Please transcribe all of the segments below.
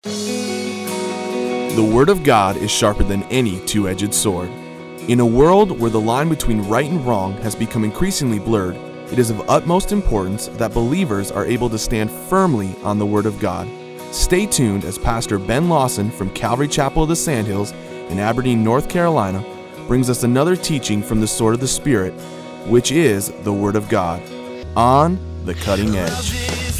The Word of God is sharper than any two-edged sword. In a world where the line between right and wrong has become increasingly blurred, it is of utmost importance that believers are able to stand firmly on the Word of God. Stay tuned as Pastor Ben Lawson from Calvary Chapel of the Sandhills in Aberdeen, North Carolina, brings us another teaching from the sword of the Spirit, which is the Word of God, on the cutting edge.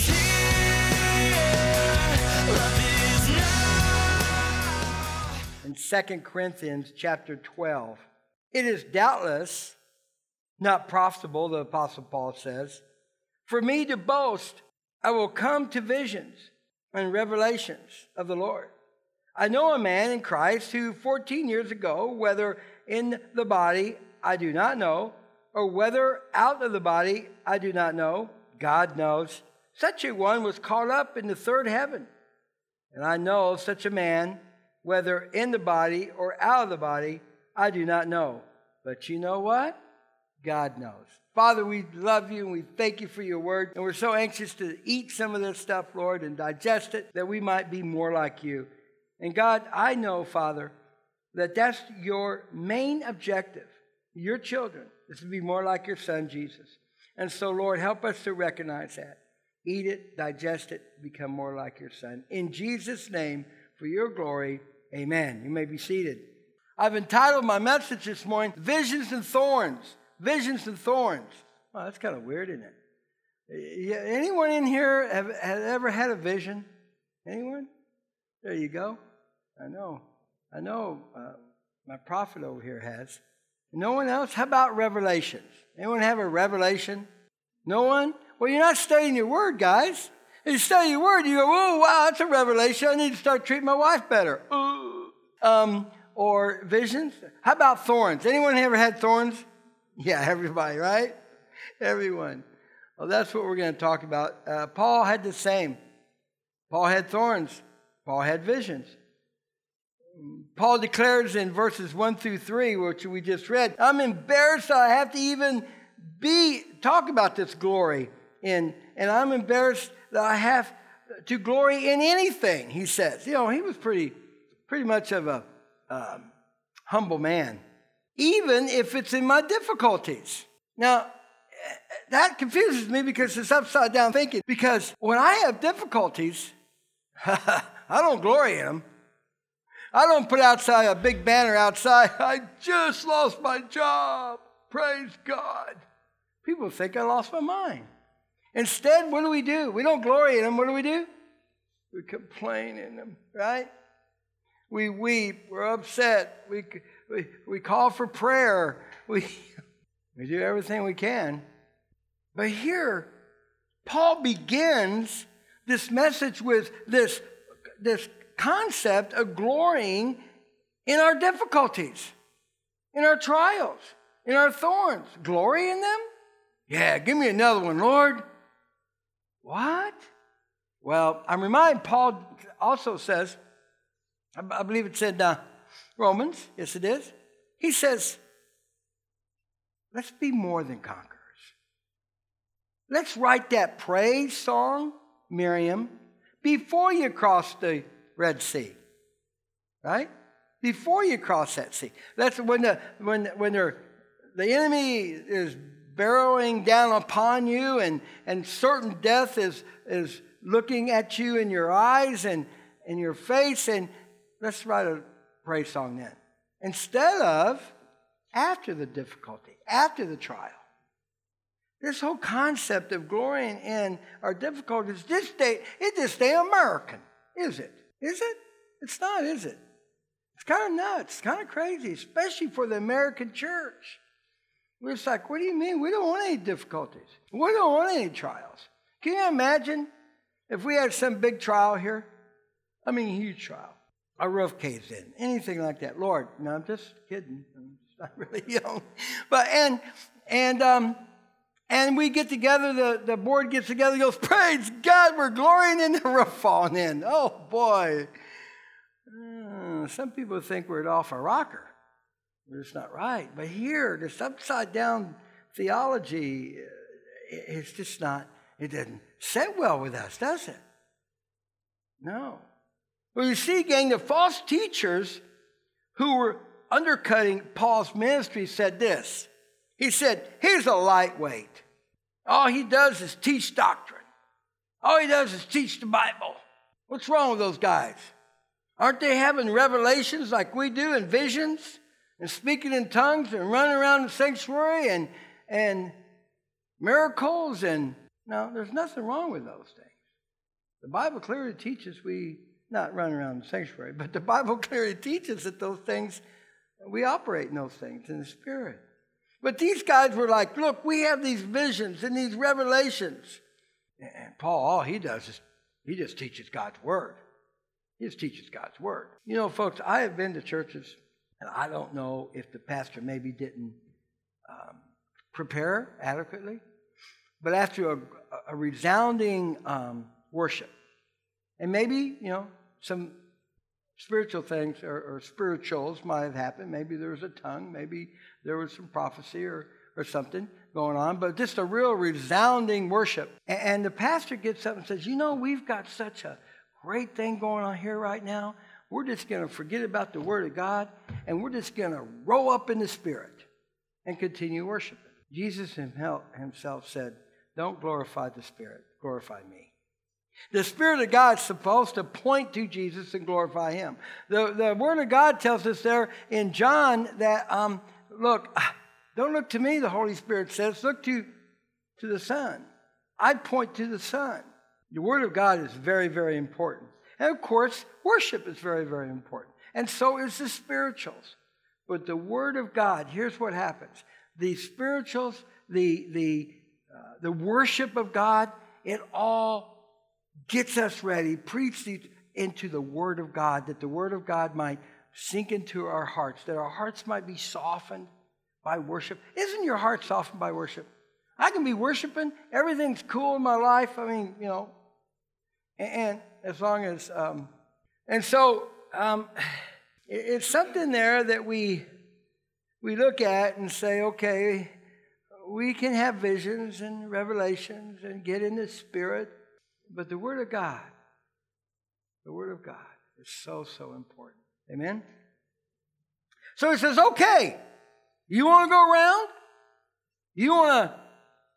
In 2 Corinthians chapter 12, it is doubtless not profitable, the Apostle Paul says, for me to boast. I will come to visions and revelations of the Lord. I know a man in Christ who 14 years ago, whether in the body I do not know, or whether out of the body I do not know, God knows, such a one was caught up in the third heaven. And I know such a man, whether in the body or out of the body, I do not know. But you know what? God knows. Father, we love you and we thank you for your word. And we're so anxious to eat some of this stuff, Lord, and digest it, that we might be more like you. And God, I know, Father, that that's your main objective. Your children is to be more like your son, Jesus. And so, Lord, help us to recognize that. Eat it, digest it, become more like your son. In Jesus' name, for your glory, amen. You may be seated. I've entitled my message this morning, Visions and Thorns. Visions and Thorns. Oh, that's kind of weird, isn't it? Anyone in here have ever had a vision? Anyone? There you go. I know. My prophet over here has. No one else? How about revelations? Anyone have a revelation? No one? Well, you're not studying your word, guys. If you study your word, you go, oh, wow, that's a revelation. I need to start treating my wife better. Or visions. How about thorns? Anyone ever had thorns? Yeah, everybody, right? Everyone. Well, that's what we're going to talk about. Paul had the same. Paul had thorns. Paul had visions. Paul declares in verses 1 through 3, which we just read, I'm embarrassed that I have to even talk about this glory. And I'm embarrassed that I have to glory in anything, he says. You know, he was pretty much of a humble man, even if it's in my difficulties. Now, that confuses me because it's upside down thinking. Because when I have difficulties, I don't glory in them. I don't put outside a big banner outside, I just lost my job. Praise God. People think I lost my mind. Instead, what do? We don't glory in them. What do? We complain in them, right? We weep. We're upset. We call for prayer. We do everything we can. But here, Paul begins this message with this concept of glorying in our difficulties, in our trials, in our thorns. Glory in them? Yeah, give me another one, Lord. What? Well, I'm reminded Paul also says, I believe it said Romans, yes it is. He says, let's be more than conquerors. Let's write that praise song, Miriam, before you cross the Red Sea, right? Before you cross that sea. That's when the enemy is barreling down upon you and certain death is looking at you in your eyes and in your face, and let's write a praise song then. Instead of after the difficulty, after the trial. This whole concept of glorying in our difficulties, it just ain't American, is it? Is it? It's not, is it? It's kind of nuts, kind of crazy, especially for the American church. We're just like, what do you mean? We don't want any difficulties. We don't want any trials. Can you imagine if we had some big trial here? I mean, huge trial. Our roof caves in, anything like that. Lord, no, I'm just kidding. I'm not really young. But, and we get together, the board gets together and goes, praise God, we're glorying in the roof falling in. Oh, boy. Some people think we're off a rocker. It's not right. But here, this upside down theology, it's just not, it doesn't sit well with us, does it? No. Well, you see, gang, the false teachers who were undercutting Paul's ministry said this. He said, he's a lightweight. All he does is teach doctrine. All he does is teach the Bible. What's wrong with those guys? Aren't they having revelations like we do and visions and speaking in tongues and running around the sanctuary and miracles? And no, there's nothing wrong with those things. The Bible clearly teaches we not run around the sanctuary, but the Bible clearly teaches that those things, we operate in those things in the Spirit. But these guys were like, look, we have these visions and these revelations. And Paul, all he does is he just teaches God's Word. He just teaches God's Word. You know, folks, I have been to churches, and I don't know if the pastor maybe didn't prepare adequately, but after a resounding worship, and maybe, you know, some spiritual things or spirituals might have happened. Maybe there was a tongue. Maybe there was some prophecy or something going on. But just a real resounding worship. And the pastor gets up and says, you know, we've got such a great thing going on here right now. We're just going to forget about the Word of God, and we're just going to roll up in the Spirit and continue worshiping. Jesus himself said, don't glorify the Spirit, glorify me. The Spirit of God is supposed to point to Jesus and glorify Him. The Word of God tells us there in John that, look, don't look to me, the Holy Spirit says. Look to the Son. I point to the Son. The Word of God is very, very important. And of course, worship is very, very important. And so is the spirituals. But the Word of God, here's what happens. The spirituals, the worship of God, it all gets us ready, preached into the Word of God, that the Word of God might sink into our hearts, that our hearts might be softened by worship. Isn't your heart softened by worship? I can be worshiping. Everything's cool in my life. I mean, you know, and as long as, it's something there that we look at and say, okay, we can have visions and revelations and get in the Spirit, but the Word of God is so, so important. Amen? So he says, okay, you want to go around? You want to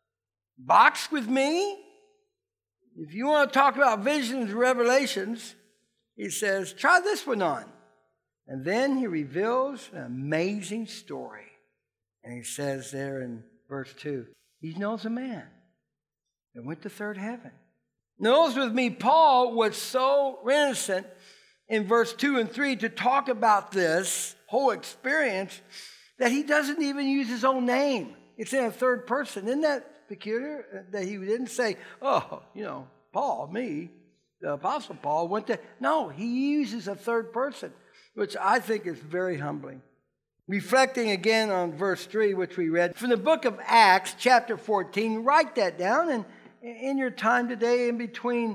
box with me? If you want to talk about visions and revelations, he says, try this one on. And then he reveals an amazing story. And he says there in verse 2, he knows a man that went to third heaven. Notice with me, Paul was so reticent in verse 2 and 3 to talk about this whole experience that he doesn't even use his own name. It's in a third person. Isn't that peculiar? That he didn't say, oh, you know, Paul, me, the Apostle Paul went to... No, he uses a third person, which I think is very humbling. Reflecting again on verse 3, which we read from the book of Acts, chapter 14, write that down, and in your time today, in between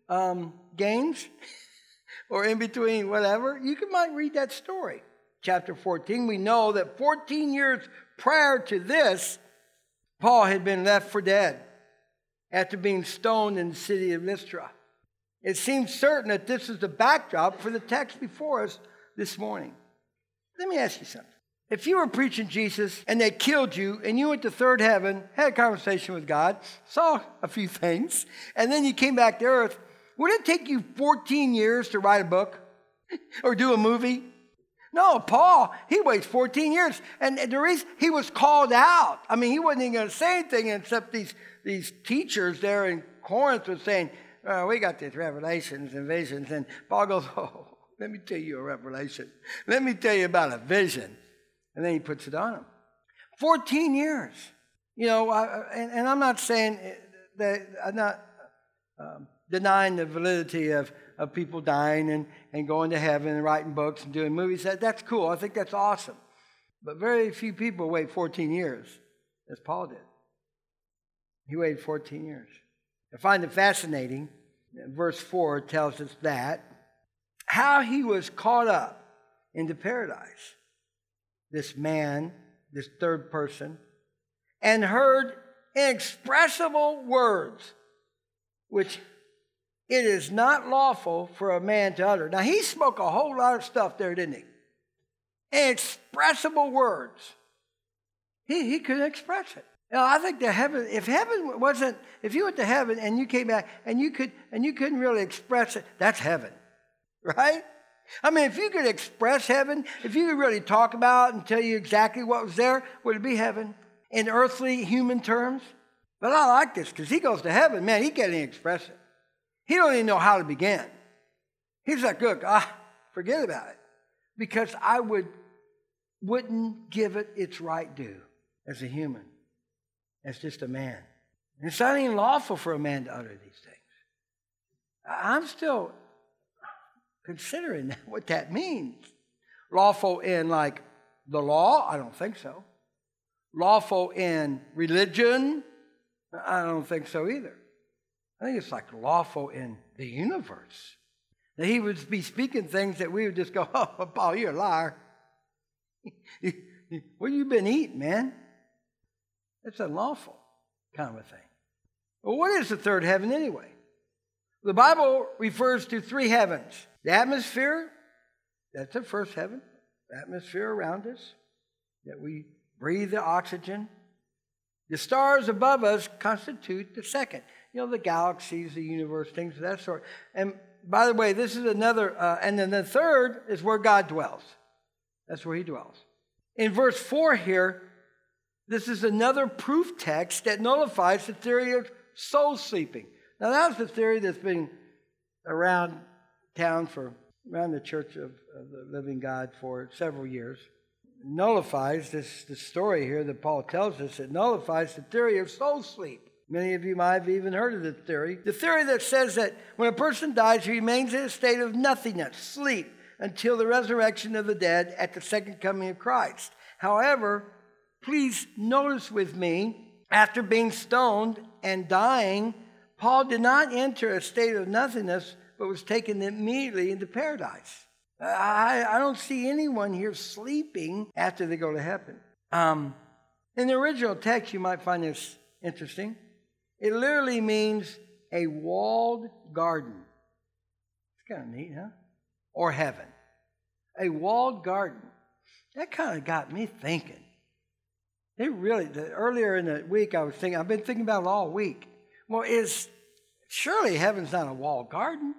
games or in between whatever, you might read that story. Chapter 14, we know that 14 years prior to this, Paul had been left for dead after being stoned in the city of Lystra. It seems certain that this is the backdrop for the text before us this morning. Let me ask you something. If you were preaching Jesus and they killed you and you went to third heaven, had a conversation with God, saw a few things, and then you came back to earth, would it take you 14 years to write a book or do a movie? No, Paul, he waits 14 years. And the reason he was called out, I mean, he wasn't even going to say anything except these teachers there in Corinth were saying, we got these revelations and visions. And Paul goes, oh, let me tell you a revelation. Let me tell you about a vision. And then he puts it on him. 14 years. You know, and I'm not saying that, I'm not denying the validity of people dying and going to heaven and writing books and doing movies. That's cool. I think that's awesome. But very few people wait 14 years, as Paul did. He waited 14 years. I find it fascinating. Verse 4 tells us that how he was caught up into paradise. This man, this third person, and heard inexpressible words, which it is not lawful for a man to utter. Now, he spoke a whole lot of stuff there, didn't he? Inexpressible words. He couldn't express it. Now, I think if you went to heaven and you came back and you couldn't really express it, that's heaven, right? I mean, if you could express heaven, if you could really talk about it and tell you exactly what was there, would it be heaven in earthly human terms? But I like this because he goes to heaven, man, he can't even express it. He don't even know how to begin. He's like, look, forget about it, because I wouldn't give it its right due as a human, as just a man. And it's not even lawful for a man to utter these things. I'm still considering what that means. Lawful in like the law? I don't think so. Lawful in religion? I don't think so either. I think it's like lawful in the universe. That he would be speaking things that we would just go, oh, Paul, you're a liar. What have you been eating, man? It's unlawful kind of a thing. Well, what is the third heaven anyway? The Bible refers to three heavens. The atmosphere, that's the first heaven. The atmosphere around us, that we breathe the oxygen. The stars above us constitute the second. You know, the galaxies, the universe, things of that sort. And by the way, this is another, and then the third is where God dwells. That's where he dwells. In verse 4 here, this is another proof text that nullifies the theory of soul sleeping. Now, that's the theory that's been around town around the Church of the Living God for several years. It nullifies the story here that Paul tells us. It nullifies the theory of soul sleep. Many of you might have even heard of this theory. The theory that says that when a person dies, he remains in a state of nothingness, sleep, until the resurrection of the dead at the second coming of Christ. However, please notice with me, after being stoned and dying, Paul did not enter a state of nothingness, but was taken immediately into paradise. I don't see anyone here sleeping after they go to heaven. In the original text, you might find this interesting. It literally means a walled garden. It's kind of neat, huh? Or heaven. A walled garden. That kind of got me thinking. Earlier in the week, I've been thinking about it all week. Well, surely heaven's not a walled garden.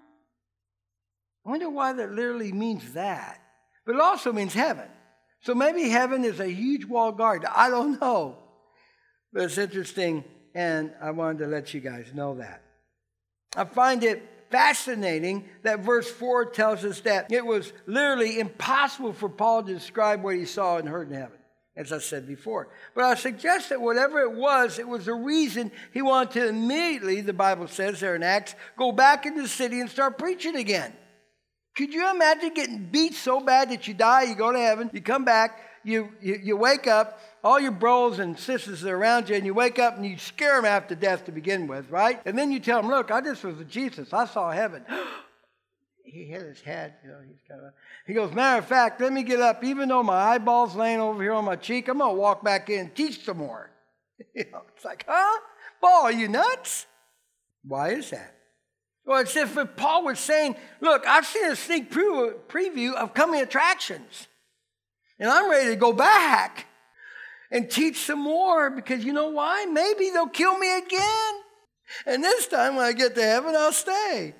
I wonder why that literally means that. But it also means heaven. So maybe heaven is a huge walled garden. I don't know. But it's interesting, and I wanted to let you guys know that. I find it fascinating that verse 4 tells us that it was literally impossible for Paul to describe what he saw and heard in heaven, as I said before. But I suggest that whatever it was the reason he wanted to immediately, the Bible says there in Acts, go back into the city and start preaching again. Could you imagine getting beat so bad that you die, you go to heaven, you come back, you wake up, all your bros and sisters are around you, and you wake up and you scare them after death to begin with, right? And then you tell them, look, I just was with Jesus. I saw heaven. He hit his head. He goes, matter of fact, let me get up. Even though my eyeball's laying over here on my cheek, I'm going to walk back in and teach some more. It's like, huh? Paul, are you nuts? Why is that? Well, it's as if Paul was saying, look, I've seen a sneak preview of coming attractions. And I'm ready to go back and teach some more, because you know why? Maybe they'll kill me again. And this time when I get to heaven, I'll stay.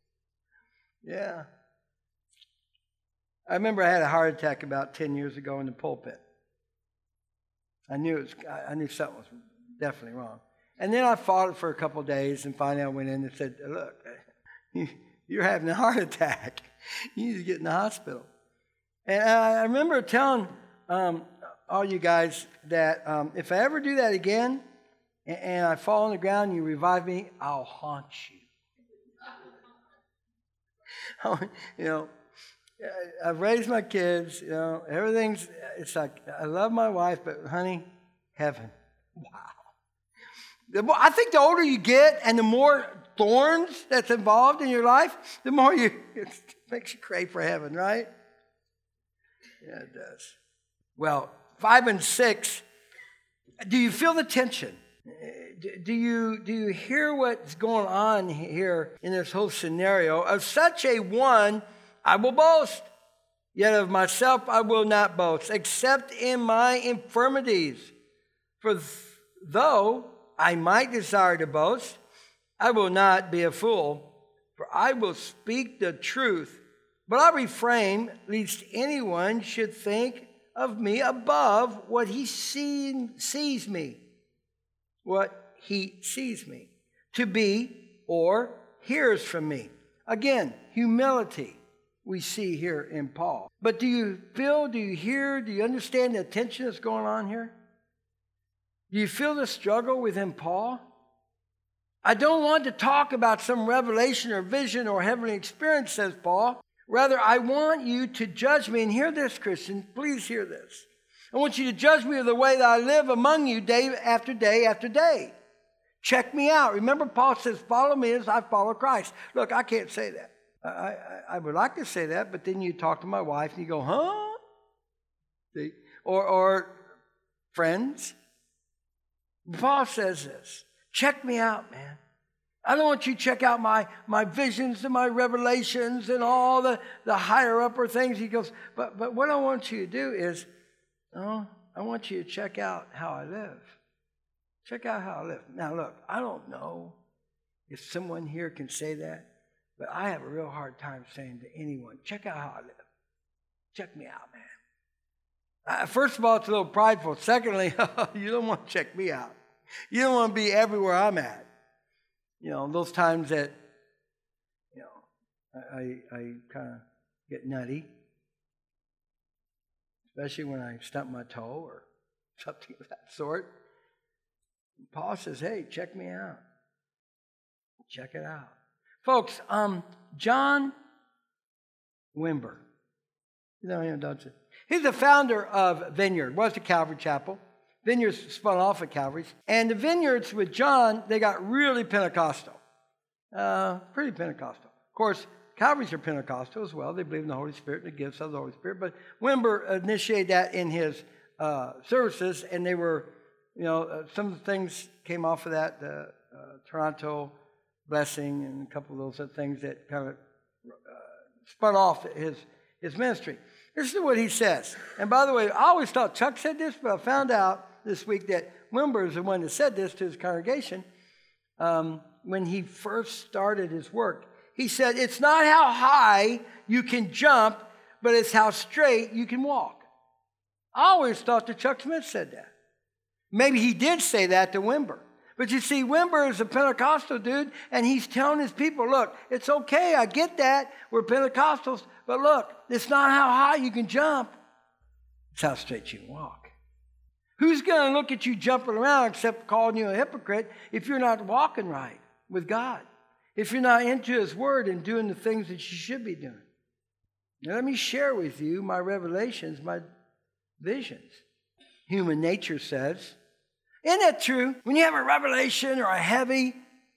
Yeah. I remember I had a heart attack about 10 years ago in the pulpit. I knew something was definitely wrong. And then I fought it for a couple of days, and finally I went in and said, look, you're having a heart attack. You need to get in the hospital. And I remember telling all you guys that if I ever do that again and I fall on the ground and you revive me, I'll haunt you. I've raised my kids, everything's, it's like, I love my wife, but honey, heaven. Wow. I think the older you get and the more thorns that's involved in your life, the more it makes you crave for heaven, right? Yeah, it does. Well, 5 and 6, do you feel the tension? Do you hear what's going on here in this whole scenario? Of such a one I will boast, yet of myself I will not boast, except in my infirmities. For though I might desire to boast, I will not be a fool, for I will speak the truth. But I refrain, lest anyone should think of me above what he sees me to be or hears from me. Again, humility we see here in Paul. But do you feel, do you hear, do you understand the tension that's going on here? Do you feel the struggle within Paul? I don't want to talk about some revelation or vision or heavenly experience, says Paul. Rather, I want you to judge me. And hear this, Christian. Please hear this. I want you to judge me of the way that I live among you day after day after day. Check me out. Remember, Paul says, follow me as I follow Christ. Look, I can't say that. I would like to say that, but then you talk to my wife and you go, huh? See? Or friends. Paul says this. Check me out, man. I don't want you to check out my visions and my revelations and all the higher upper things. He goes, but what I want you to do is, I want you to check out how I live. Check out how I live. Now look, I don't know if someone here can say that, but I have a real hard time saying to anyone, check out how I live. Check me out, man. First of all, it's a little prideful. Secondly, you don't want to check me out. You don't want to be everywhere I'm at. You know, those times that, you know, I kind of get nutty, especially when I stump my toe or something of that sort. And Paul says, hey, check me out. Check it out. Folks, John Wimber, you know him, don't you? He's the founder of Vineyard, was the Calvary Chapel. Vineyards spun off of Calvary's. And the Vineyards with John, they got really Pentecostal. Pretty Pentecostal. Of course, Calvary's are Pentecostal as well. They believe in the Holy Spirit and the gifts of the Holy Spirit. But Wimber initiated that in his services, and they were, you know, some of the things came off of that, the Toronto blessing and a couple of those other things that kind of spun off his ministry. This is what he says. And by the way, I always thought Chuck said this, but I found out this week that Wimber is the one that said this to his congregation when he first started his work. He said, it's not how high you can jump, but it's how straight you can walk. I always thought that Chuck Smith said that. Maybe he did say that to Wimber. But you see, Wimber is a Pentecostal dude, and he's telling his people, look, it's okay, I get that, we're Pentecostals, but look, it's not how high you can jump, it's how straight you can walk. Who's going to look at you jumping around except calling you a hypocrite if you're not walking right with God? If you're not into His Word and doing the things that you should be doing? Now, let me share with you my revelations, my visions. Human nature says, isn't that true? When you have a revelation or a heavy,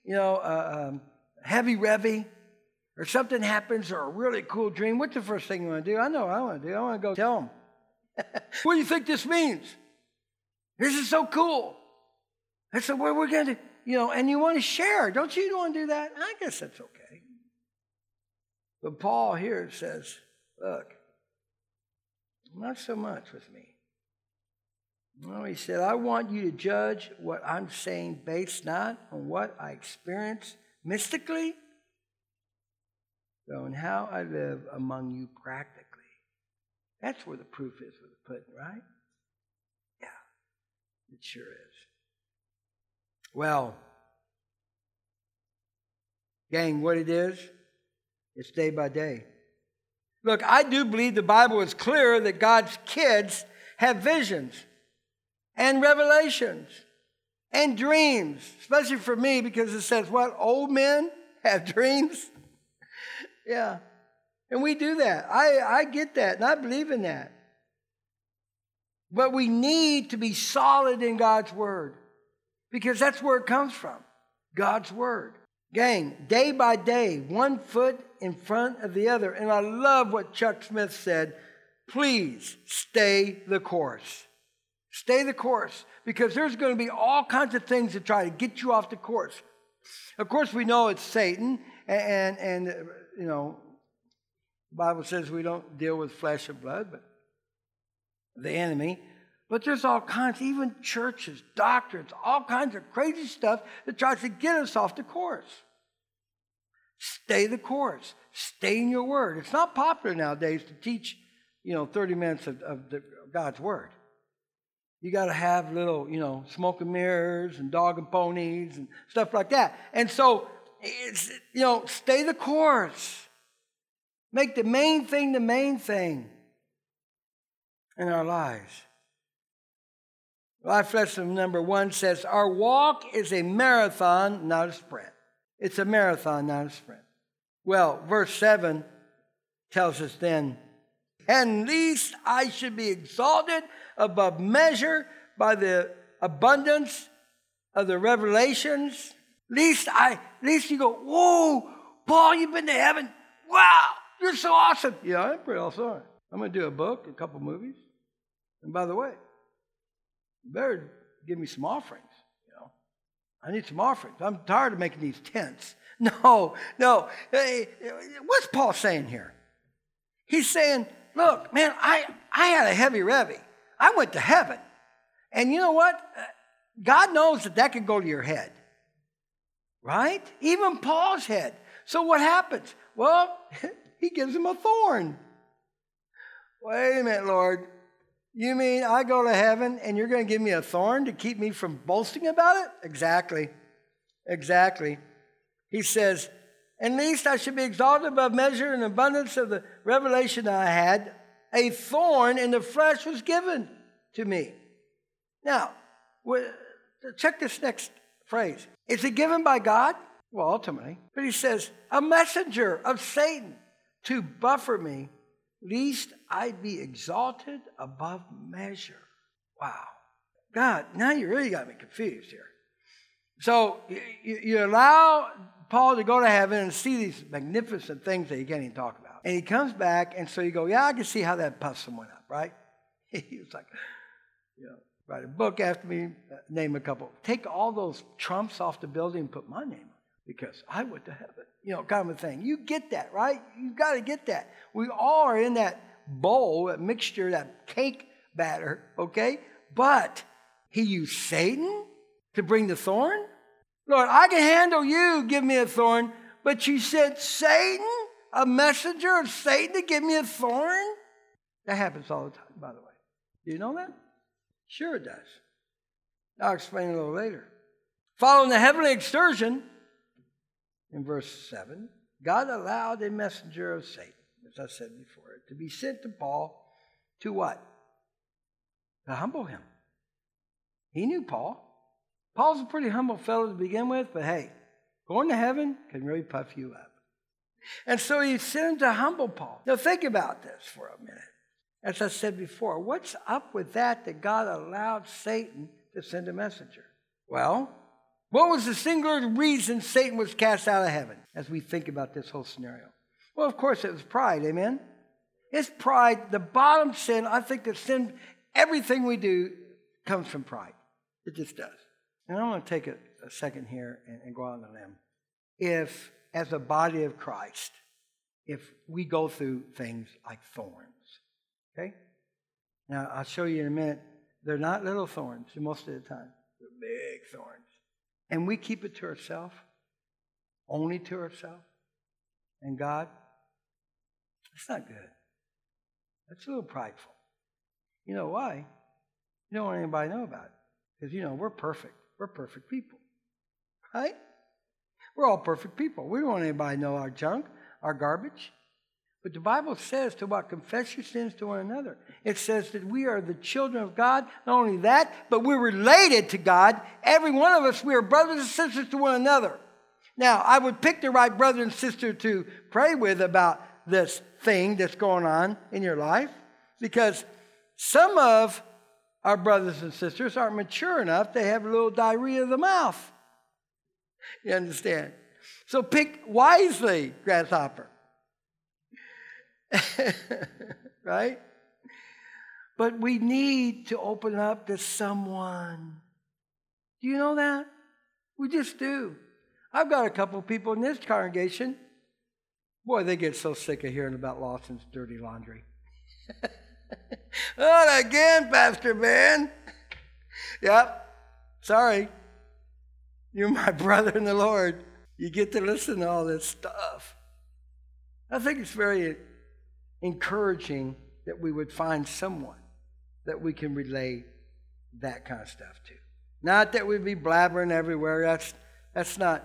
heavy revy, or something happens or a really cool dream, what's the first thing you want to do? I know what I want to do. I want to go tell them. What do you think this means? This is so cool. That's the way we're going to, and you want to share. Don't you want to do that? I guess that's okay. But Paul here says, look, not so much with me. No, he said, I want you to judge what I'm saying based not on what I experience mystically, but on how I live among you practically. That's where the proof is with the pudding, right? Yeah, it sure is. Well, gang, what it is, it's day by day. Look, I do believe the Bible is clear that God's kids have visions and revelations and dreams, especially for me because it says, what, old men have dreams? Yeah, and we do that. I get that, and I believe in that. But we need to be solid in God's Word because that's where it comes from, God's Word. Gang, day by day, one foot in front of the other. And I love what Chuck Smith said, please stay the course. Stay the course, because there's going to be all kinds of things to try to get you off the course. Of course, we know it's Satan, and you know, the Bible says we don't deal with flesh and blood, but the enemy. But there's all kinds, even churches, doctrines, all kinds of crazy stuff that tries to get us off the course. Stay the course. Stay in your word. It's not popular nowadays to teach, 30 minutes of God's word. You got to have little, smoke and mirrors and dog and ponies and stuff like that. And so, stay the course. Make the main thing in our lives. Life lesson number 1 says, our walk is a marathon, not a sprint. It's a marathon, not a sprint. Well, verse 7 tells us then, at least I should be exalted above measure by the abundance of the revelations. Least you go, whoa, Paul, you've been to heaven. Wow, you're so awesome. Yeah, I'm pretty awesome. I'm going to do a book, a couple movies. And by the way, you better give me some offerings. I need some offerings. I'm tired of making these tents. No. Hey, what's Paul saying here? He's saying, look, man, I had a heavy revy. I went to heaven. And you know what? God knows that could go to your head. Right? Even Paul's head. So what happens? Well, he gives him a thorn. Wait a minute, Lord. You mean I go to heaven and you're going to give me a thorn to keep me from boasting about it? Exactly. He says, at least I should be exalted above measure in the abundance of the revelation I had. A thorn in the flesh was given to me. Now, check this next phrase. Is it given by God? Well, ultimately. But he says, a messenger of Satan to buffet me, lest I be exalted above measure. Wow. God, now you really got me confused here. So you allow Paul to go to heaven and see these magnificent things that he can't even talk about. And he comes back, and so you go, yeah, I can see how that puffs someone up, right? He was like, write a book after me, name a couple. Take all those trumps off the building and put my name on it, because I went to heaven. Kind of a thing. You get that, right? You've got to get that. We all are in that bowl, that mixture, that cake batter, okay? But he used Satan to bring the thorn? Lord, I can handle you, give me a thorn, but you said Satan, a messenger of Satan to give me a thorn? That happens all the time, by the way. Do you know that? Sure it does. I'll explain a little later. Following the heavenly excursion, in verse 7, God allowed a messenger of Satan, as I said before, to be sent to Paul to what? To humble him. He knew Paul. Paul's a pretty humble fellow to begin with, but hey, going to heaven can really puff you up. And so he sent him to humble Paul. Now think about this for a minute. As I said before, what's up with that God allowed Satan to send a messenger? Well, what was the singular reason Satan was cast out of heaven as we think about this whole scenario? Well, of course, it was pride, amen? It's pride, the bottom sin. I think that sin, everything we do comes from pride. It just does. And I'm going to take a second here and go out on a limb. If, as a body of Christ, if we go through things like thorns, okay? Now, I'll show you in a minute. They're not little thorns most of the time. They're big thorns. And we keep it to ourselves, only to ourselves, and God. That's not good. That's a little prideful. You know why? You don't want anybody to know about it. Because, we're perfect. We're perfect people. Right? We're all perfect people. We don't want anybody to know our junk, our garbage. But the Bible says to what? Confess your sins to one another. It says that we are the children of God. Not only that, but we're related to God. Every one of us, we are brothers and sisters to one another. Now, I would pick the right brother and sister to pray with about this thing that's going on in your life, because some of our brothers and sisters aren't mature enough to have a little diarrhea of the mouth. You understand? So pick wisely, grasshopper. Right? But we need to open up to someone. Do you know that? We just do. I've got a couple of people in this congregation. Boy, they get so sick of hearing about Lawson's dirty laundry. Not again, Pastor Ben. Yep. Sorry. You're my brother in the Lord. You get to listen to all this stuff. I think it's very encouraging that we would find someone that we can relay that kind of stuff to. Not that we'd be blabbering everywhere. That's not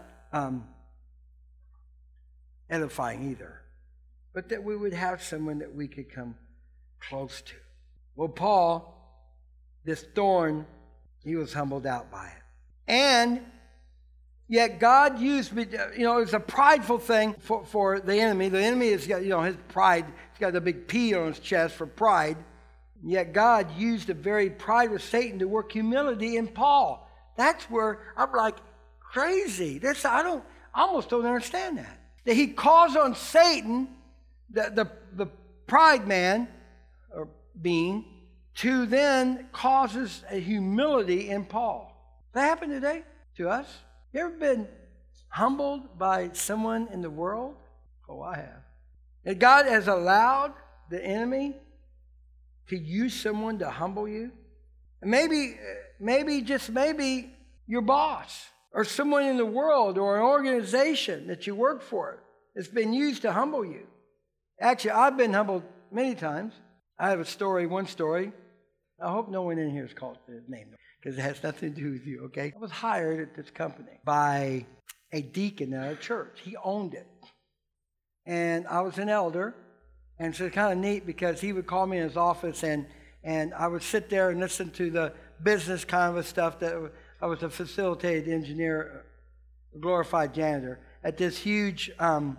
edifying either. But that we would have someone that we could come close to. Well, Paul, this thorn, he was humbled out by it. And yet God used me, it was a prideful thing for the enemy. The enemy has got, his pride. He's got a big P on his chest for pride. Yet God used the very pride of Satan to work humility in Paul. That's where I'm like, crazy. I almost don't understand that. That he calls on Satan, the pride man, or being, to then causes a humility in Paul. Does that happen today to us? You ever been humbled by someone in the world? Oh, I have. And God has allowed the enemy to use someone to humble you. And maybe, just maybe, your boss or someone in the world or an organization that you work for has been used to humble you. Actually, I've been humbled many times. I have one story. I hope no one in here is called the name because it has nothing to do with you, okay? I was hired at this company by a deacon at a church. He owned it. And I was an elder. And so it's kind of neat because he would call me in his office and I would sit there and listen to the business kind of stuff. That I was a facilitated engineer, a glorified janitor at this huge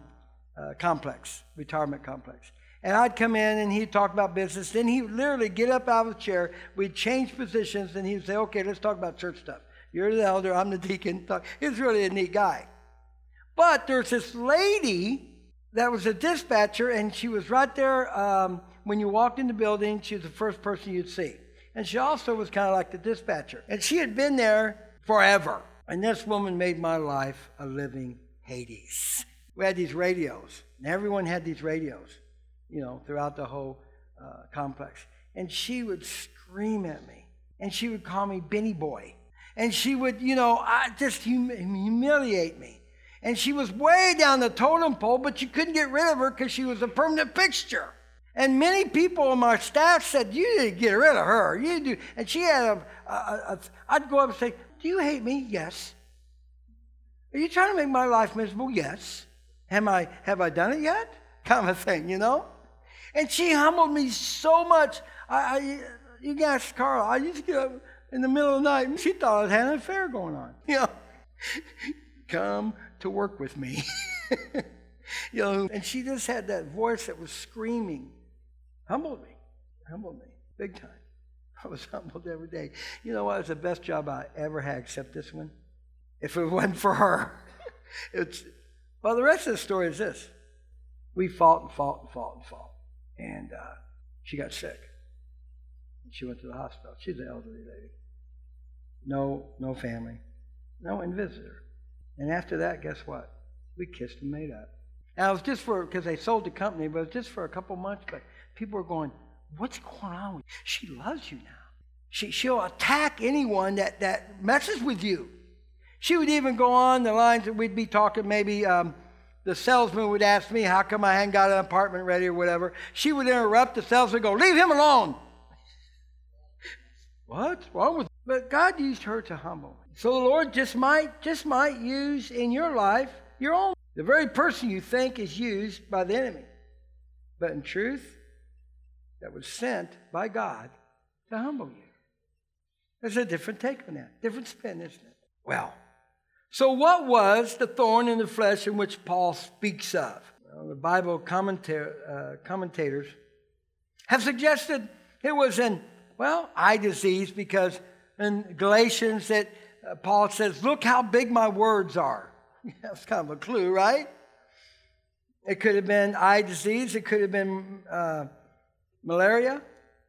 retirement complex. And I'd come in and he'd talk about business. Then he would literally get up out of the chair. We'd change positions and he'd say, okay, let's talk about church stuff. You're the elder, I'm the deacon. He was really a neat guy. But there's this lady that was a dispatcher, and she was right there when you walked in the building. She was the first person you'd see. And she also was kind of like the dispatcher. And she had been there forever. And this woman made my life a living Hades. We had these radios, and everyone had these radios, throughout the whole complex. And she would scream at me, and she would call me Benny Boy. And she would, just humiliate me. And she was way down the totem pole, but you couldn't get rid of her because she was a permanent fixture. And many people on my staff said, you need to get rid of her. You do. And she had I'd go up and say, do you hate me? Yes. Are you trying to make my life miserable? Yes. Have I done it yet? Kind of a thing, And she humbled me so much. You can ask Carla. I used to get up in the middle of the night, and she thought I was having an affair going on. Come to work with me. And she just had that voice that was screaming. Humbled me, big time. I was humbled every day. You know what? It was the best job I ever had, except this one. If it wasn't for her. Well, the rest of the story is this. We fought. And she got sick. And she went to the hospital. She's an elderly lady. No family. No one visited her. And after that, guess what? We kissed and made up. Now, it was just because they sold the company, but it was just for a couple months. But people were going, what's going on with you? She loves you now. She'll attack anyone that messes with you. She would even go on the lines that we'd be talking, maybe the salesman would ask me, how come I hadn't got an apartment ready or whatever. She would interrupt the salesman and go, leave him alone. What's wrong with you? But God used her to humble me. So the Lord just might use in your life your own. The very person you think is used by the enemy. But in truth, that was sent by God to humble you. There's a different take on that. Different spin, isn't it? Well, so what was the thorn in the flesh in which Paul speaks of? Well, the Bible commentators have suggested it was an eye disease, because in Galatians that Paul says, look how big my words are. That's kind of a clue, right? It could have been eye disease. It could have been malaria.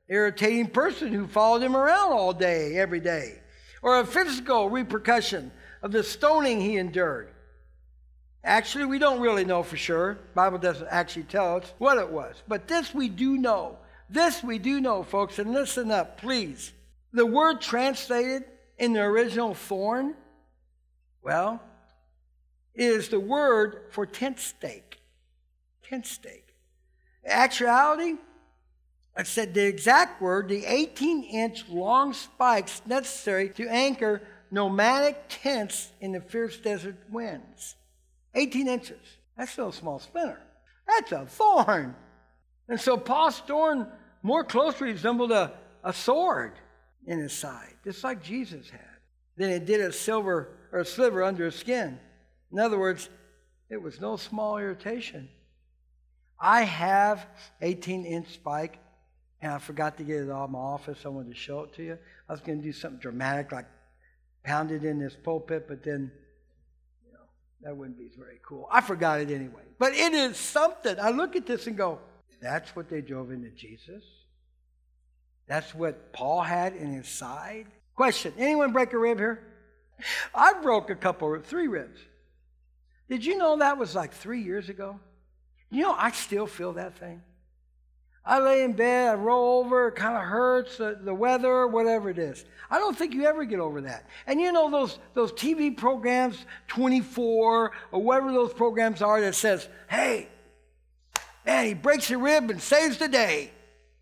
irritating person who followed him around all day, every day, or a physical repercussion of the stoning he endured. Actually, we don't really know for sure. The Bible doesn't actually tell us what it was. But this we do know. This we do know, folks, and listen up, please. The word translated in the original thorn, well, is the word for tent stake. Tent stake. In actuality, I said the exact word, the 18-inch long spikes necessary to anchor nomadic tents in the fierce desert winds. 18 inches. That's no small splinter. That's a thorn. And so Paul's thorn more closely resembled a sword in his side, just like Jesus had, than it did a sliver under his skin. In other words, it was no small irritation. I have 18-inch spike, and I forgot to get it out of my office. I wanted to show it to you. I was going to do something dramatic, like pound it in this pulpit, but then, that wouldn't be very cool. I forgot it anyway. But it is something. I look at this and go, that's what they drove into Jesus? That's what Paul had in his side? Question, anyone break a rib here? I broke 3 ribs. Did you know that was like 3 years ago? I still feel that thing. I lay in bed, I roll over, it kind of hurts, the weather, whatever it is. I don't think you ever get over that. And those TV programs, 24, or whatever those programs are that says, hey, man, he breaks a rib and saves the day.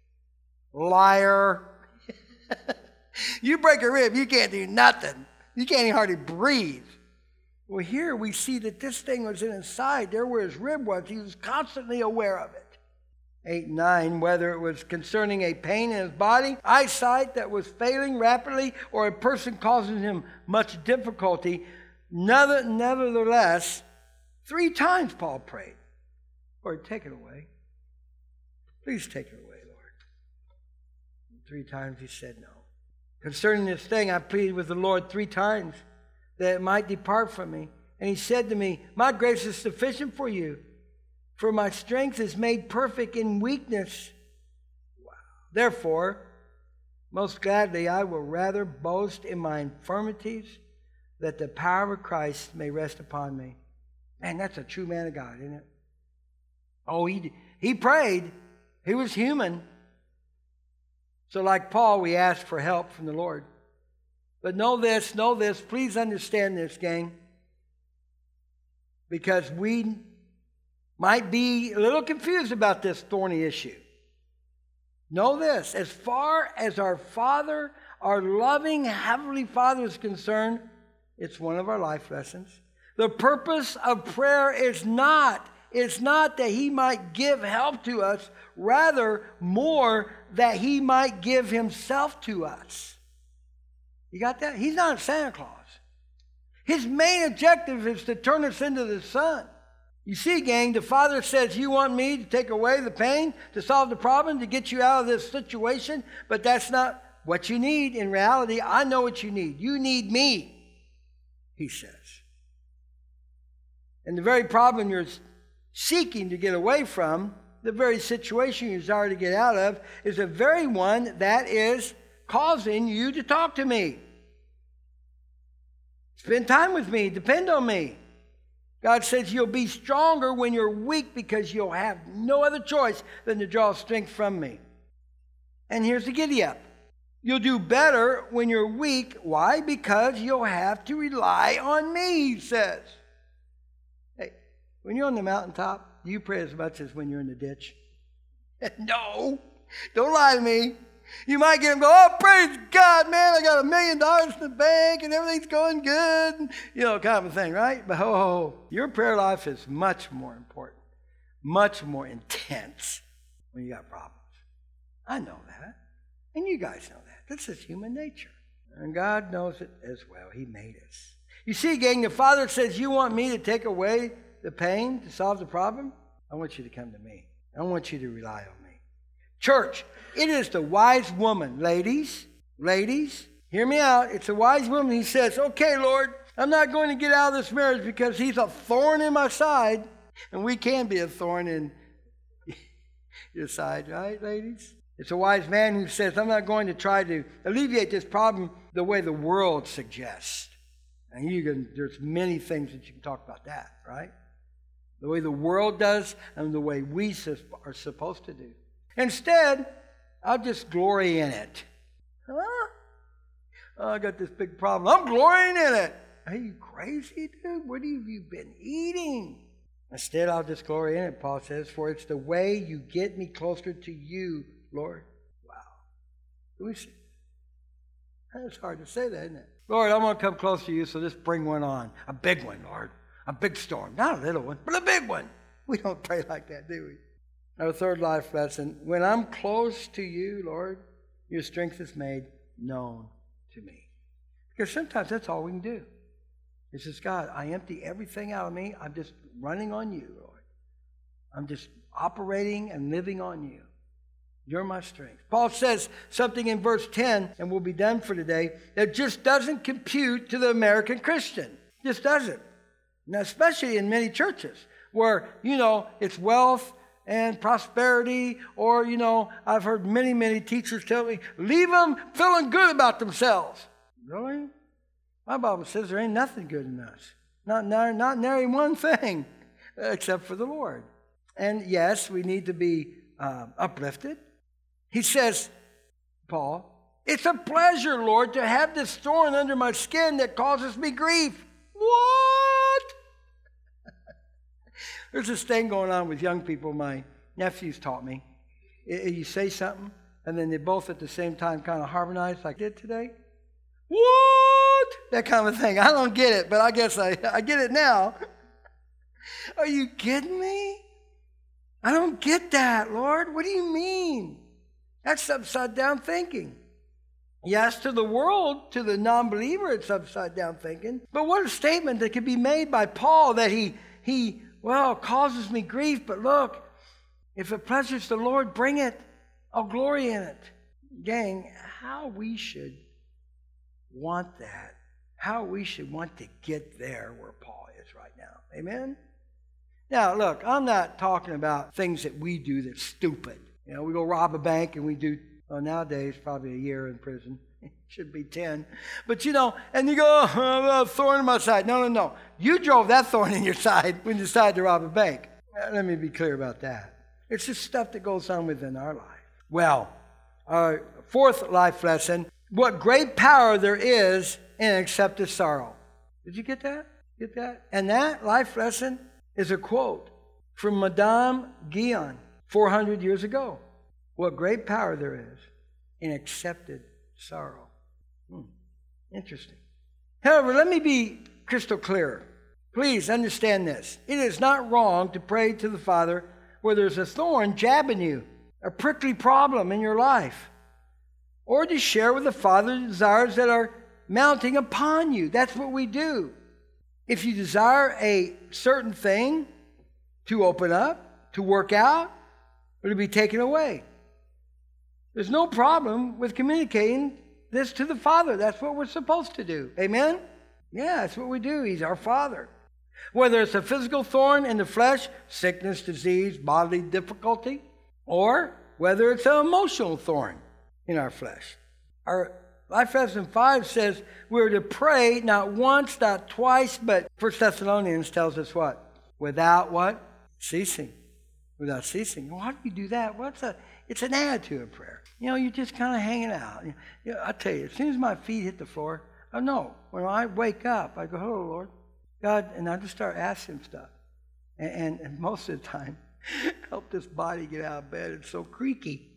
Liar. You break a rib, you can't do nothing. You can't even hardly breathe. Well, here we see that this thing was in his side, there where his rib was. He was constantly aware of it. 8 and 9, whether it was concerning a pain in his body, eyesight that was failing rapidly, or a person causing him much difficulty, nevertheless, 3 times Paul prayed, Lord, take it away. Please take it away, Lord. And 3 times he said no. Concerning this thing, I pleaded with the Lord 3 times that it might depart from me. And he said to me, my grace is sufficient for you, for my strength is made perfect in weakness. Wow. Therefore, most gladly I will rather boast in my infirmities, that the power of Christ may rest upon me. Man, that's a true man of God, isn't it? Oh, he prayed. He was human. So like Paul, we asked for help from the Lord. But know this, please understand this, gang. Because we might be a little confused about this thorny issue. Know this, as far as our Father, our loving Heavenly Father is concerned, it's one of our life lessons. The purpose of prayer is not that He might give help to us, rather more that He might give Himself to us. You got that? He's not a Santa Claus. His main objective is to turn us into the Son. You see, gang, the Father says, you want me to take away the pain, to solve the problem, to get you out of this situation, but that's not what you need. In reality, I know what you need. You need me, He says. And the very problem you're seeking to get away from, the very situation you desire to get out of, is the very one that is causing you to talk to me. Spend time with me. Depend on me. God says you'll be stronger when you're weak, because you'll have no other choice than to draw strength from me. And here's the giddy up. You'll do better when you're weak. Why? Because you'll have to rely on me, He says. Hey, when you're on the mountaintop, do you pray as much as when you're in the ditch? No. Don't lie to me. You might get them go, oh, praise God, man, I got $1 million in the bank and everything's going good. Kind of a thing, right? But your prayer life is much more important, much more intense when you got problems. I know that. And you guys know that. This is human nature. And God knows it as well. He made us. You see, gang, the Father says, you want me to take away the pain, to solve the problem? I want you to come to me. I want you to rely on me. Church, it is the wise woman. Ladies, hear me out. It's a wise woman. He says, okay, Lord, I'm not going to get out of this marriage because he's a thorn in my side. And we can be a thorn in your side, right, ladies? It's a wise man who says, I'm not going to try to alleviate this problem the way the world suggests. And there's many things that you can talk about that, right? The way the world does and the way we are supposed to do. Instead, I'll just glory in it. Huh? Oh, I got this big problem. I'm glorying in it. Are you crazy, dude? What have you been eating? Instead, I'll just glory in it, Paul says, for it's the way you get me closer to you, Lord. Wow. It's hard to say that, isn't it? Lord, I'm going to come close to you, so just bring one on. A big one, Lord. A big storm. Not a little one, but a big one. We don't pray like that, do we? Our third life lesson. When I'm close to you, Lord, your strength is made known to me. Because sometimes that's all we can do. It's just, God, I empty everything out of me. I'm just running on you, Lord. I'm just operating and living on you. You're my strength. Paul says something in verse 10, and we'll be done for today, that just doesn't compute to the American Christian. Just doesn't. Now, especially in many churches where, it's wealth and prosperity, or, I've heard many, many teachers tell me, leave them feeling good about themselves. Really? My Bible says there ain't nothing good in us. Not nary one thing except for the Lord. And yes, we need to be uplifted. He says, Paul, it's a pleasure, Lord, to have this thorn under my skin that causes me grief. What? There's this thing going on with young people my nephews taught me. You say something, and then they both at the same time kind of harmonize like they did today. What? That kind of thing. I don't get it, but I guess I get it now. Are you kidding me? I don't get that, Lord. What do you mean? That's upside down thinking. Yes, to the world, to the non-believer, it's upside down thinking. But what a statement that could be made by Paul that he causes me grief, but look, if it pleases the Lord, bring it. I'll glory in it. Gang, how we should want that. How we should want to get there where Paul is right now. Amen? Now, look, I'm not talking about things that we do that's stupid. We go rob a bank and we do, nowadays, probably a year in prison. It should be 10. But, and you go, a thorn in my side. No. You drove that thorn in your side when you decided to rob a bank. Let me be clear about that. It's just stuff that goes on within our life. Well, our fourth life lesson, what great power there is in accepted sorrow. Did you get that? Get that? And that life lesson is a quote from Madame Guyon 400 years ago. What great power there is in accepted sorrow. Interesting. However, let me be crystal clear. Please understand this. It is not wrong to pray to the Father where there's a thorn jabbing you, a prickly problem in your life, or to share with the Father the desires that are mounting upon you. That's what we do. If you desire a certain thing to open up, to work out, or to be taken away, there's no problem with communicating this to the Father. That's what we're supposed to do. Amen? Yeah, that's what we do. He's our Father. Whether it's a physical thorn in the flesh, sickness, disease, bodily difficulty, or whether it's an emotional thorn in our flesh. Our Life Lesson 5 says we're to pray not once, not twice, but 1 Thessalonians tells us what? Without what? Ceasing. Without ceasing. Well, how do you do that? It's an attitude of prayer. You're just kind of hanging out. I tell you, as soon as my feet hit the floor, when I wake up, I go, hello, Lord. God, and I just start asking stuff. And most of the time, help this body get out of bed. It's so creaky.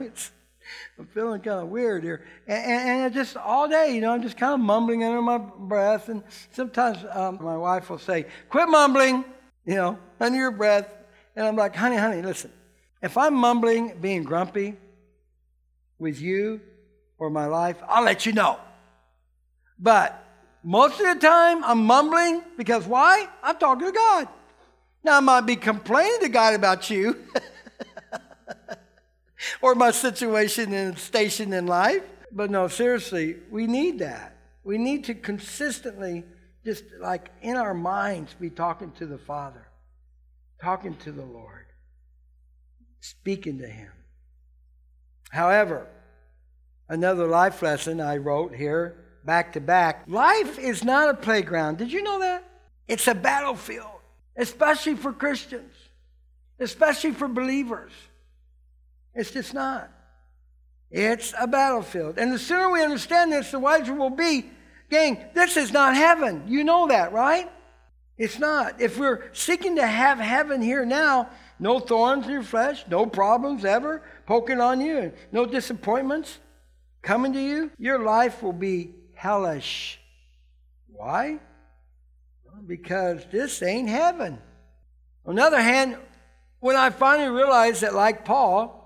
I'm feeling kind of weird here. And just all day, I'm just kind of mumbling under my breath. And sometimes my wife will say, quit mumbling, under your breath. And I'm like, honey, listen. If I'm mumbling, being grumpy with you or my life, I'll let you know. But most of the time, I'm mumbling because why? I'm talking to God. Now, I might be complaining to God about you or my situation and station in life. But no, seriously, we need that. We need to consistently, just like in our minds, be talking to the Father, talking to the Lord, speaking to Him. However, another life lesson I wrote here, back to back. Life is not a playground. Did you know that? It's a battlefield, especially for Christians, especially for believers. It's just not. It's a battlefield. And the sooner we understand this, the wiser we'll be. Gang, this is not heaven. You know that, right? It's not. If we're seeking to have heaven here now, no thorns in your flesh, no problems ever poking on you, and no disappointments coming to you, your life will be hellish. Why? Because this ain't heaven. On the other hand, when I finally realized that, like Paul,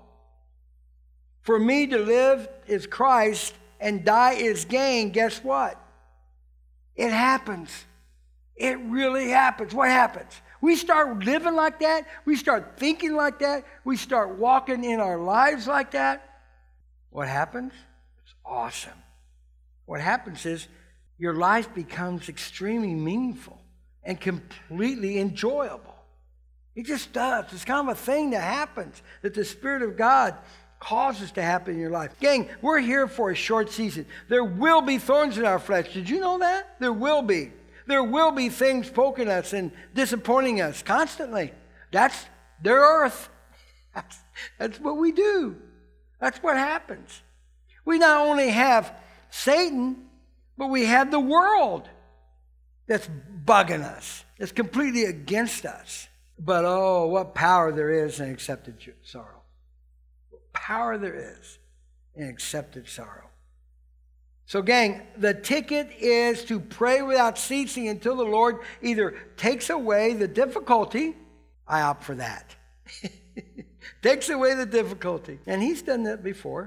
for me to live is Christ and die is gain, guess what? It happens. It really happens. What happens? We start living like that. We start thinking like that. We start walking in our lives like that. What happens? It's awesome. What happens is your life becomes extremely meaningful and completely enjoyable. It just does. It's kind of a thing that happens, that the Spirit of God causes to happen in your life. Gang, we're here for a short season. There will be thorns in our flesh. Did you know that? There will be. There will be things poking us and disappointing us constantly. That's their earth. That's what we do. That's what happens. We not only have Satan, but we have the world that's bugging us. It's completely against us. But oh, what power there is in accepted sorrow. What power there is in accepted sorrow. So gang, the ticket is to pray without ceasing until the Lord either takes away the difficulty. I opt for that. Takes away the difficulty. And he's done that before.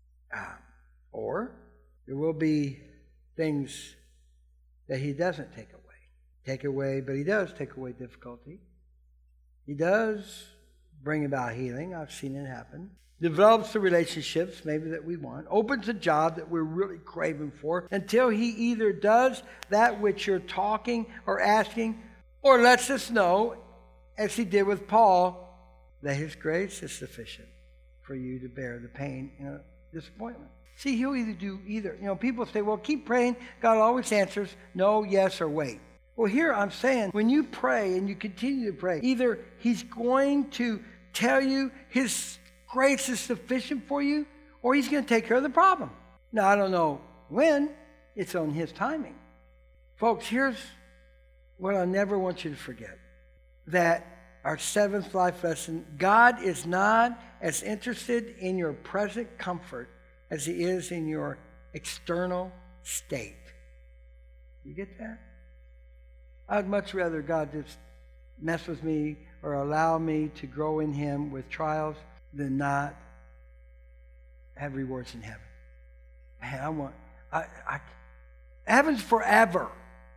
Or there will be things that he doesn't take away. Take away, but he does take away difficulty. He does bring about healing. I've seen it happen. Develops the relationships maybe that we want. Opens a job that we're really craving for until he either does that which you're talking or asking, or lets us know, as he did with Paul, that his grace is sufficient for you to bear the pain and disappointment. See, he'll either do either. You know, people say, well, keep praying. God always answers no, yes, or wait. Well, here I'm saying, when you pray and you continue to pray, either he's going to tell you his grace is sufficient for you, or he's going to take care of the problem. Now, I don't know when. It's on his timing. Folks, here's what I never want you to forget. That our seventh life lesson, God is not as interested in your present comfort as he is in your external state. You get that? I'd much rather God just mess with me or allow me to grow in him with trials than not have rewards in heaven. Man, heaven's forever.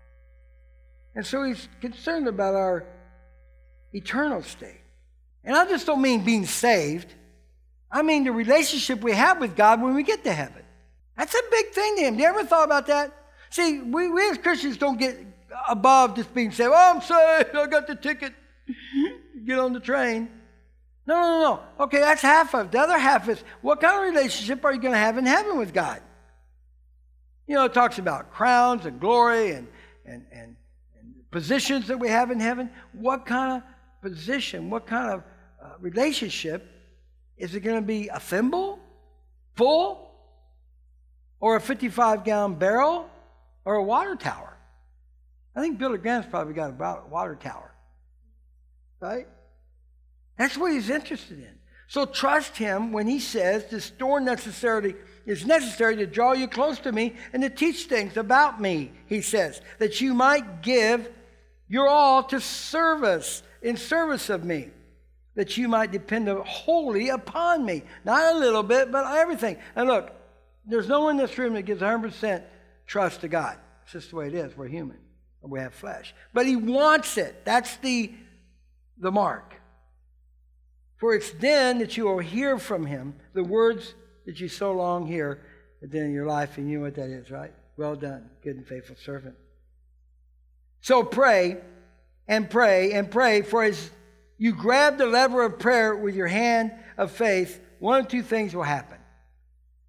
And so he's concerned about our eternal state. And I just don't mean being saved. I mean the relationship we have with God when we get to heaven. That's a big thing to him. You ever thought about that? See, we as Christians don't get above just being saved. Oh, I'm saved. I got the ticket. Get on the train. No. Okay, that's half of it. The other half is, what kind of relationship are you going to have in heaven with God? You know, it talks about crowns and glory and positions that we have in heaven. What kind of position, what kind of relationship? Is it going to be a thimble full, or a 55-gallon barrel, or a water tower? I think Billy Graham's probably got a water tower, right? That's what he's interested in. So trust him when he says this thorn is necessary to draw you close to me and to teach things about me, he says, that you might give your all to service, in service of me, that you might depend wholly upon me. Not a little bit, but everything. And look, there's no one in this room that gives 100% trust to God. It's just the way it is. We're human. We have flesh. But he wants it. That's the mark. For it's then that you will hear from him the words that you so long hear at the end of your life. And you know what that is, right? Well done, good and faithful servant. So pray and pray and pray. For as you grab the lever of prayer with your hand of faith, one of two things will happen.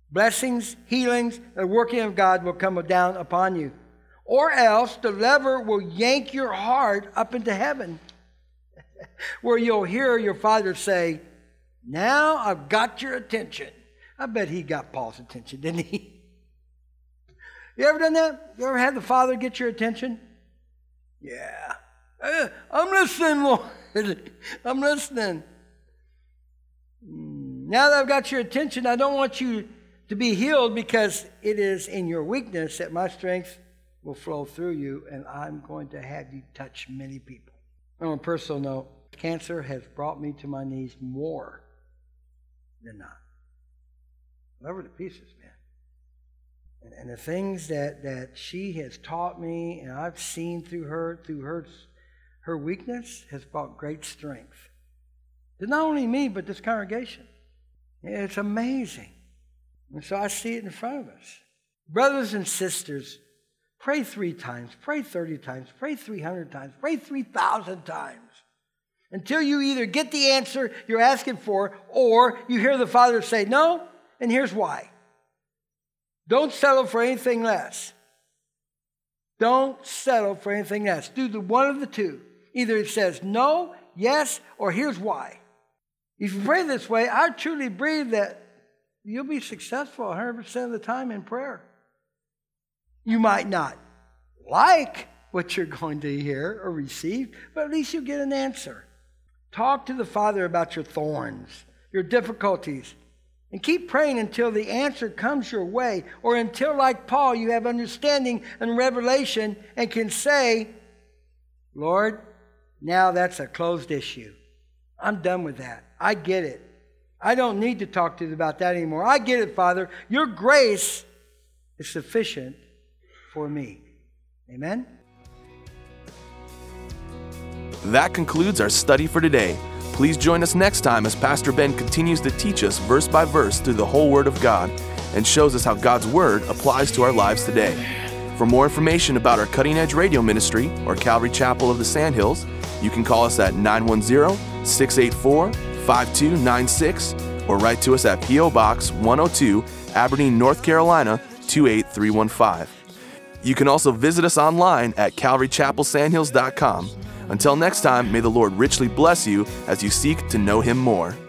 Blessings, healings, the working of God will come down upon you. Or else the lever will yank your heart up into heaven, where you'll hear your Father say, now I've got your attention. I bet he got Paul's attention, didn't he? You ever done that? You ever had the Father get your attention? Yeah. I'm listening, Lord. I'm listening. Now that I've got your attention, I don't want you to be healed, because it is in your weakness that my strength will flow through you, and I'm going to have you touch many people. On a personal note, cancer has brought me to my knees more than not. Love her to pieces, man. And the things that she has taught me, and I've seen through her weakness, has brought great strength. It's not only me, but this congregation. It's amazing. And so I see it in front of us. Brothers and sisters, pray 3 times, pray 30 times, pray 300 times, pray 3,000 times, until you either get the answer you're asking for, or you hear the Father say, no, and here's why. Don't settle for anything less. Don't settle for anything less. Do the one of the two. Either it says no, yes, or here's why. If you pray this way, I truly believe that you'll be successful 100% of the time in prayer. You might not like what you're going to hear or receive, but at least you get an answer. Talk to the Father about your thorns, your difficulties, and keep praying until the answer comes your way, or until, like Paul, you have understanding and revelation and can say, Lord, now that's a closed issue. I'm done with that. I get it. I don't need to talk to you about that anymore. I get it, Father. Your grace is sufficient for me. Amen? That concludes our study for today. Please join us next time as Pastor Ben continues to teach us verse by verse through the whole Word of God and shows us how God's Word applies to our lives today. For more information about our Cutting Edge Radio Ministry or Calvary Chapel of the Sandhills, you can call us at 910-684-5296 or write to us at P.O. Box 102, Aberdeen, North Carolina 28315. You can also visit us online at calvarychapelsandhills.com. Until next time, may the Lord richly bless you as you seek to know Him more.